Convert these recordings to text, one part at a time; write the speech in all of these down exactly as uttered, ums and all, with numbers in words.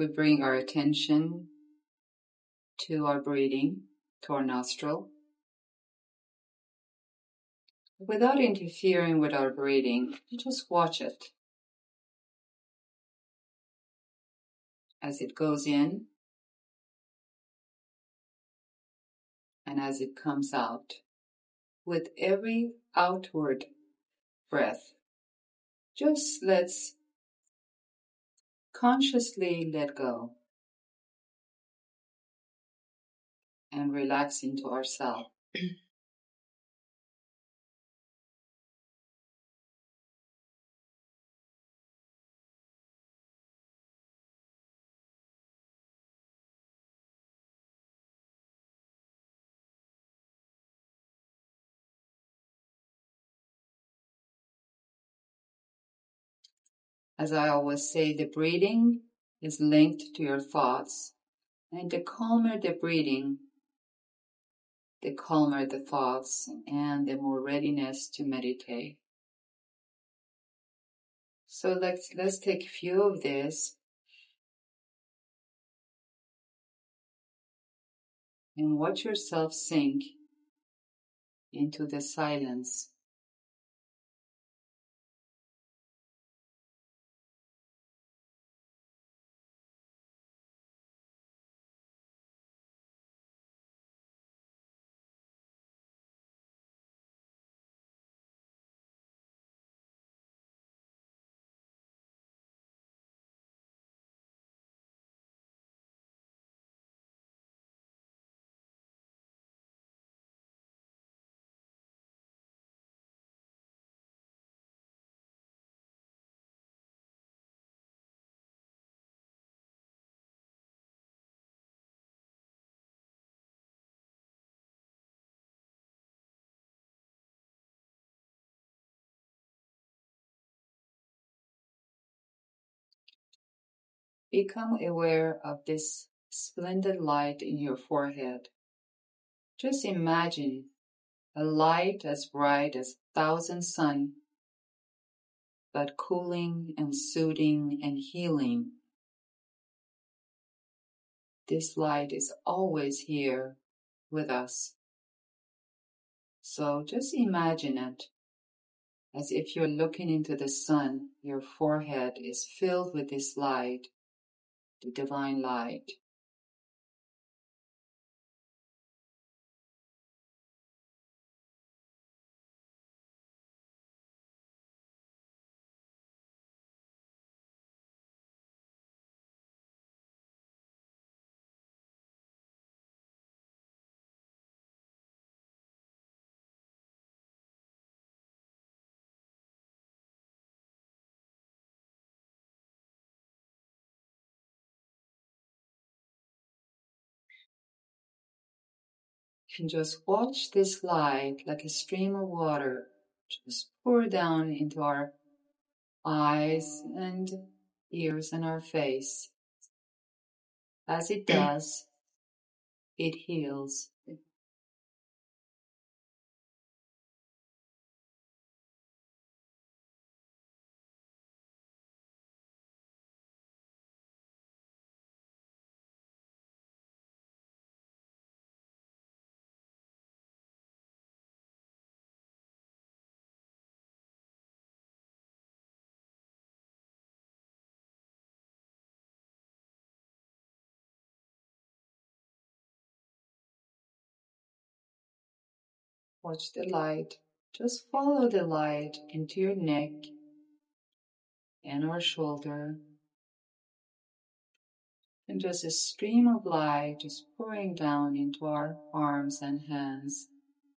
we bring our attention to our breathing, to our nostril. Without interfering with our breathing, you just watch it. As it goes in and as it comes out. With every outward breath, just let's consciously let go and relax into ourselves. As I always say, the breathing is linked to your thoughts, and the calmer the breathing, the calmer the thoughts, and the more readiness to meditate. So let's let's take a few of this and watch yourself sink into the silence. Become aware of this splendid light in your forehead. Just imagine a light as bright as a thousand suns, but cooling and soothing and healing. This light is always here with us. So just imagine it as if you're looking into the sun. Your forehead is filled with this light, the divine light. You can just watch this light like a stream of water just pour down into our eyes and ears and our face. As it does, it heals. Watch the light. Just follow the light into your neck and our shoulder. And just a stream of light just pouring down into our arms and hands.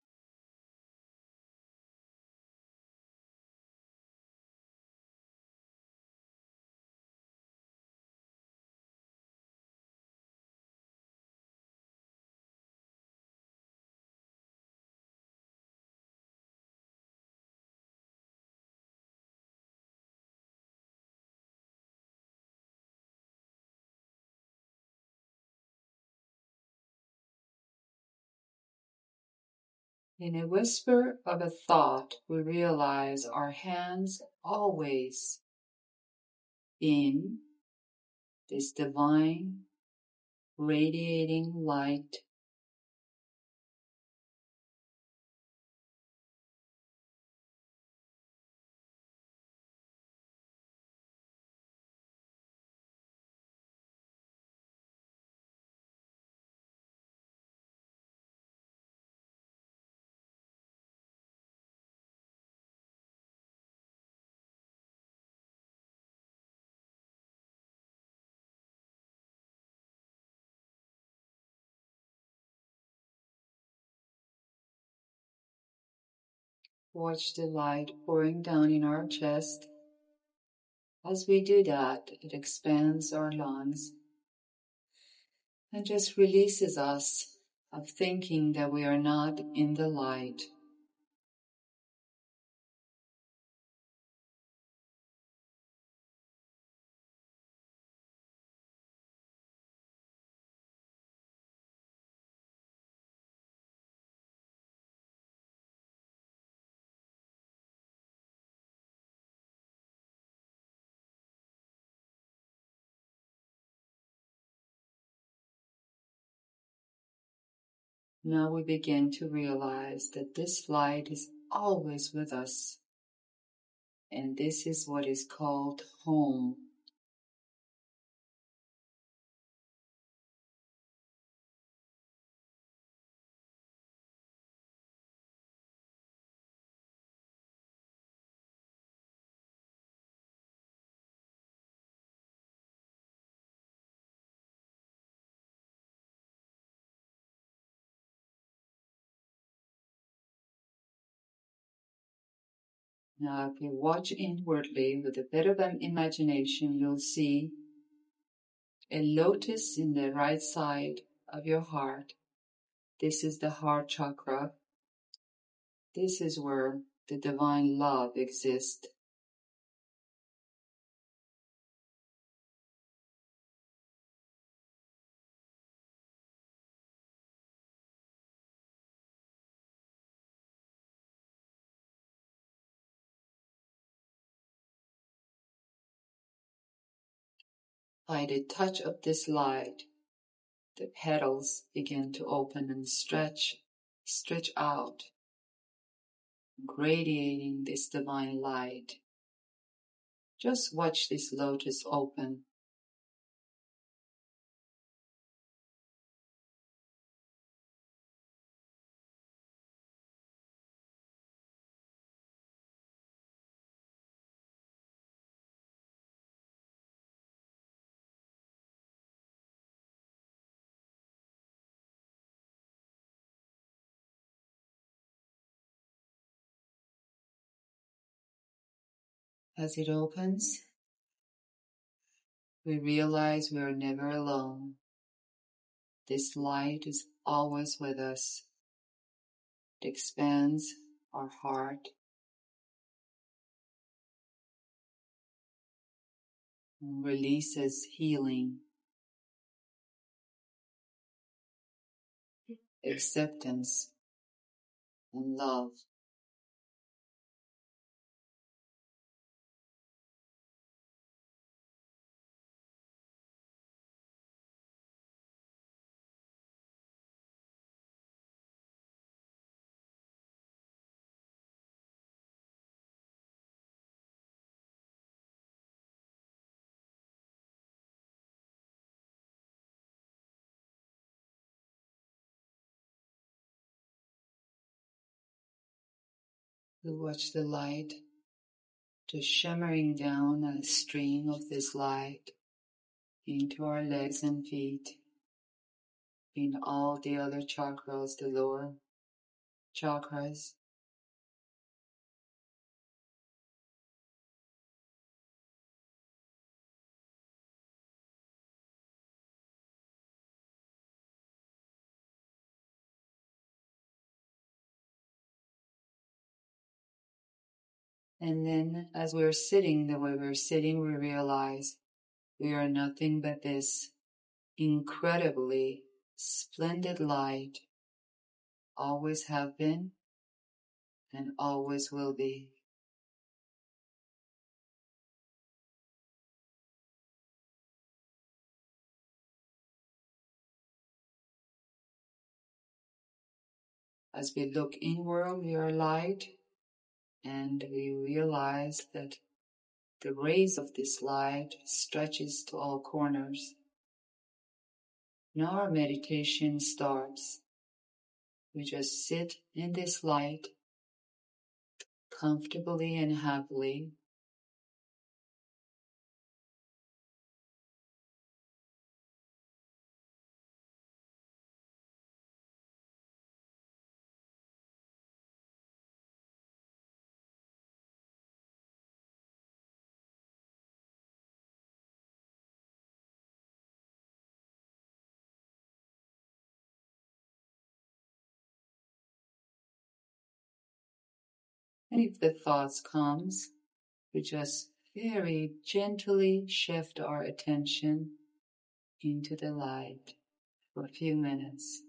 In a whisper of a thought, we realize our hands always in this divine, radiating light Watch the light pouring down in our chest. As we do that, it expands our lungs and just releases us of thinking that we are not in the light. Now we begin to realize that this light is always with us, and this is what is called home. Now, if you watch inwardly with a bit of an imagination, you'll see a lotus in the right side of your heart. This is the heart chakra. This is where the divine love exists. By the touch of this light, the petals begin to open and stretch, stretch out, radiating this divine light. Just watch this lotus open. As it opens, we realize we are never alone. This light is always with us. It expands our heart and releases healing, acceptance, and love. We watch the light just shimmering down a stream of this light into our legs and feet, in all the other chakras, the lower chakras. And then as we're sitting the way we're sitting, we realize we are nothing but this incredibly splendid light, always have been and always will be. As we look inward, we are light, and we realize that the rays of this light stretches to all corners. Now our meditation starts. We just sit in this light comfortably and happily. And if the thoughts comes, we just very gently shift our attention into the light for a few minutes.